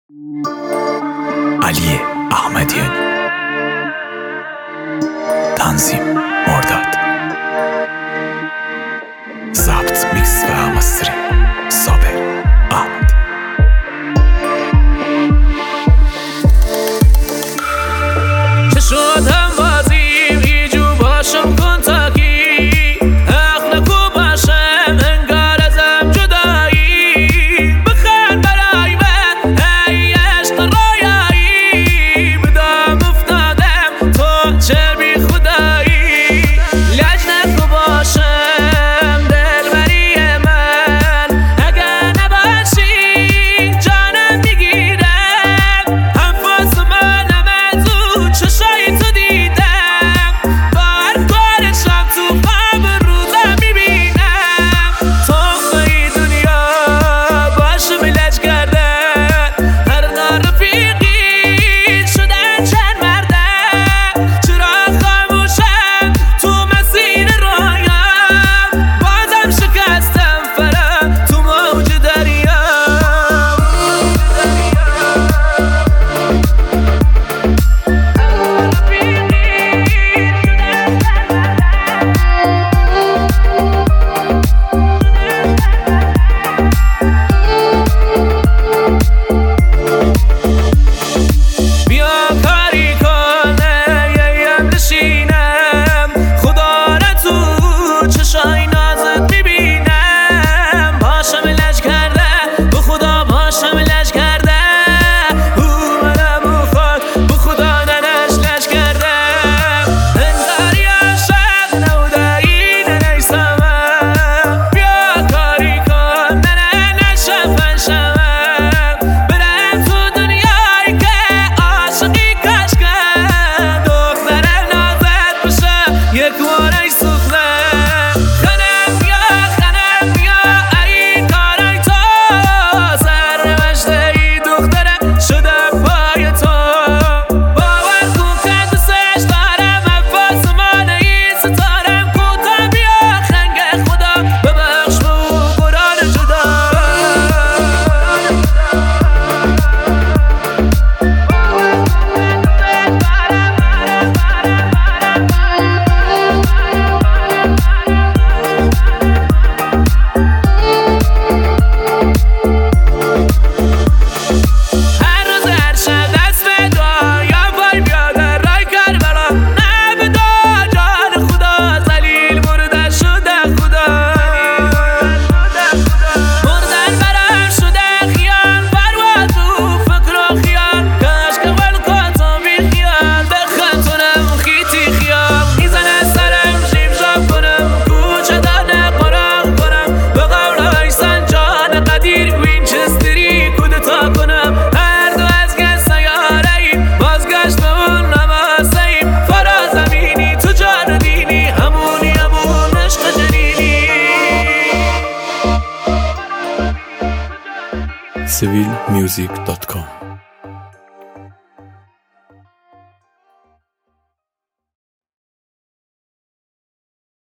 علی احمدیانی، تنظیم مرداد، ضبط میکس و مستری صابر احمد. چه شد هم بازیم ایجو باشم کنتاکی حق نکو باشم انگار ازم جدایی بخند برای من ای عشق رویایی بدام افتادم تو چه بی خدایی لج نکو باشم دلبری من اگر نباشی جانم میگیرم انفاس منم از او چشای تو دیدم با هر کارشم تو خواب روزم میبینم تخمه دنیا باشم لج کردن هر نارفیقی شدن چند مردم چرا خاموشم تو مسیر رویام بازم شکستم فرم تو موج دریام بیا کاری کنه یه نشینم خدا را تو چشای نازت میبینم باشم لج کرده به خدا باشم لج کرده او منم خود به خدا ننش لج کرده انگاری عاشق نودایی ننیسمم بیا کاری کن ننشم فنشمم برم تو دنیایی که عاشقی کش کن دخترم نازت بشم یک بارش سوختم خنم یا ای کارای تو سرنوشته ای دخترم شدم پای تو باور کن که دوستش دارم انفاس من ای ستارم کوتا بیا خنگ خدا ببخش به او قرآن جدا هر روز هر شب دست به دعا یا پای بیادر رای کربلا نه به دعا جان خدا ذلیل مرده شده خدا مردن برم شده خیال پرواز و فکر و خیال کاش که ولکاتو بی خیال بخندونم خیتی خیال میزنه سرم شیب شاب کنم کوچه دانه قرآن کنم به قولای سنجان قدیر وینچستری کودتا کنم هر دو از که سیاره ایم بازگشت به اون نماسه ایم فرازمینی تو جان دینی همون عشق جنینی civilmusic.com